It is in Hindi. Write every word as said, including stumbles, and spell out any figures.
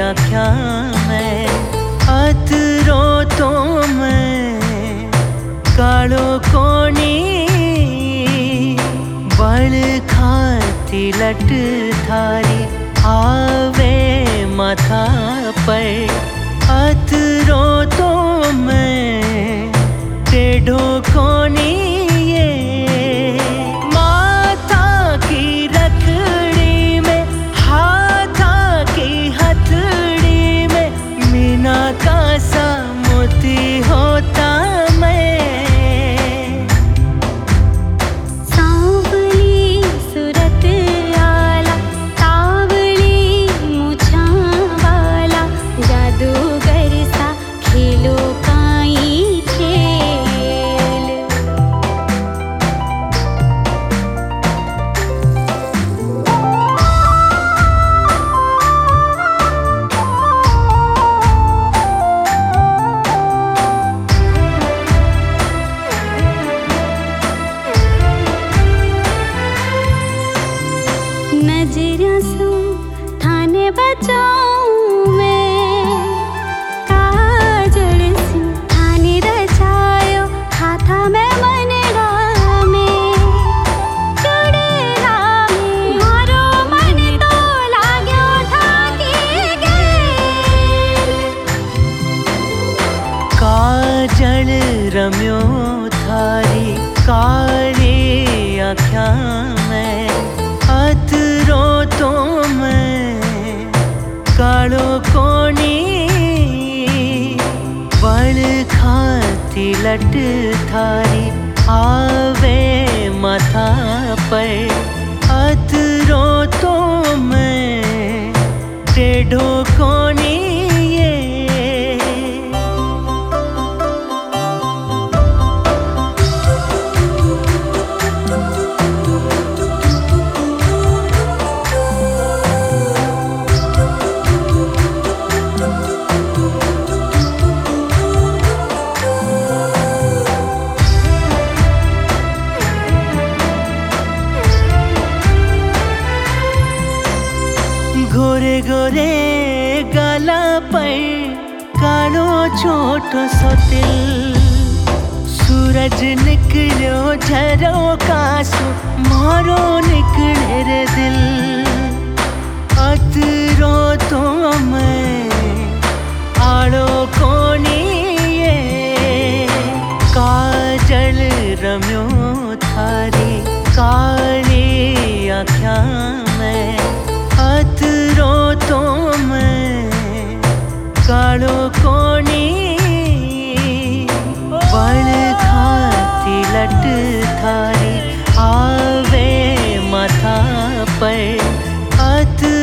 आख्या मैं अतरो तो मैं कालो कोनी बल खाती लट थारी आवे माथा पर अतरो तो मैं टेढ़ो कोनी ये माथा की रखड़ी में हाथा की हथड़ी में मीना का सा मोती होता नजरिया सू थाने बचाऊं मैं काजल सी थाने रचायो हाथा में मनड़ा में चुड़ेला में मारो मन तो लाग्यो ठाकी गेल काजल रम्यो थारी काली आख्या में अतरो तो मैं कालो कोनी बल खाती लट थारी आवे माथा पर अतरो तो मैं टेढ़ो कोनी गोरे गोरे गाला पर कालो छोटो सो तिल सूरज निकलो झरो कासो मारो निकले रे दिल अतरो तो मैं आड़ो कोनी ये काजल रम्यो थारी काली आख्या मैं अतरो तो मैं कालो कोनी बल खाती लट थारी आवे माथा पर अत